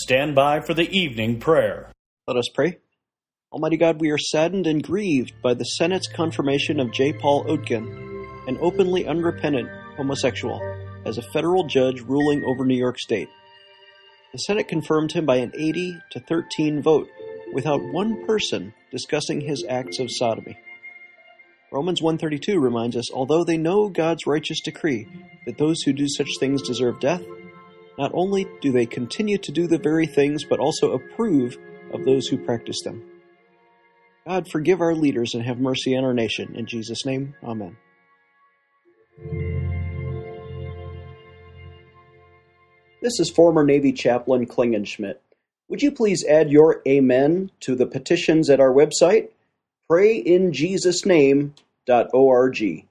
stand by for the evening prayer. Let us pray. Almighty God, we are saddened and grieved by the Senate's confirmation of J. Paul Oetken, an openly unrepentant homosexual, as a federal judge ruling over New York State. The Senate confirmed him by an 80-13 vote, without one person discussing his acts of sodomy. Romans 1:32 reminds us, although they know God's righteous decree that those who do such things deserve death, not only do they continue to do the very things, but also approve of those who practice them. God, forgive our leaders and have mercy on our nation. In Jesus' name, amen. This is former Navy Chaplain Klingenschmitt. Would you please add your amen to the petitions at our website, prayinjesusname.org.